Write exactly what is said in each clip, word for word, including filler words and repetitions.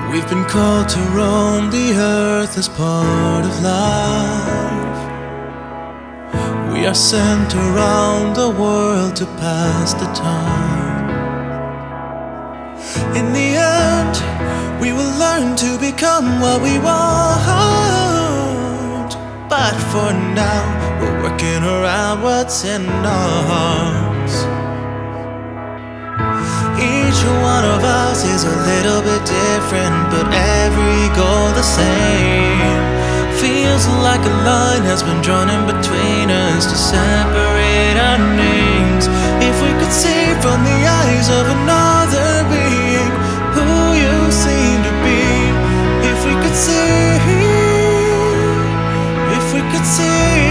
We've been called to roam the earth as part of life. We are sent around the world to pass the time. In the end, we will learn to become what we want. But for now, we're working around what's in our hearts. Each one of us is a little bit different, but every goal the same. Feels like a line has been drawn in between us to separate our names. If we could see from the eyes of another being who you seem to be. If we could see, if we could see.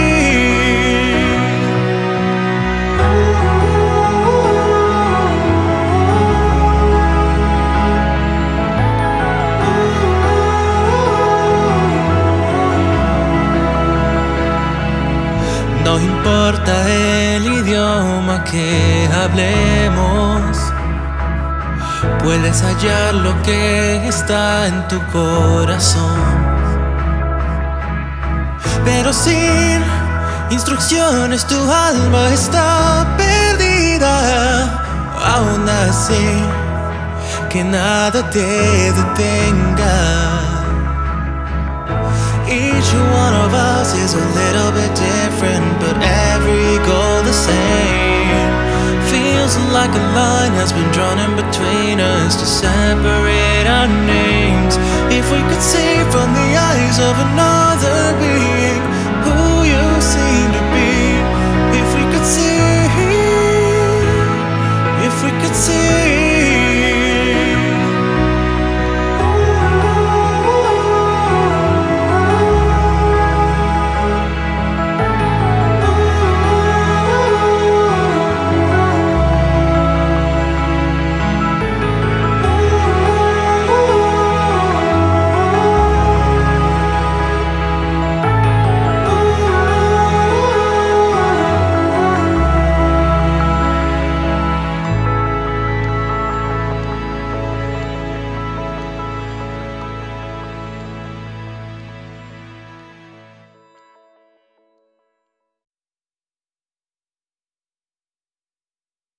No importa el idioma que hablemos, puedes hallar lo que está en tu corazón. Pero sin instrucciones tu alma está perdida. Aún así, que nada te detenga. Each one of us is a little bit different, but every goal the same. Feels like a line has been drawn in between us to separate our names. If we could see from the eyes of another being who you seem to be. If we could see, if we could see.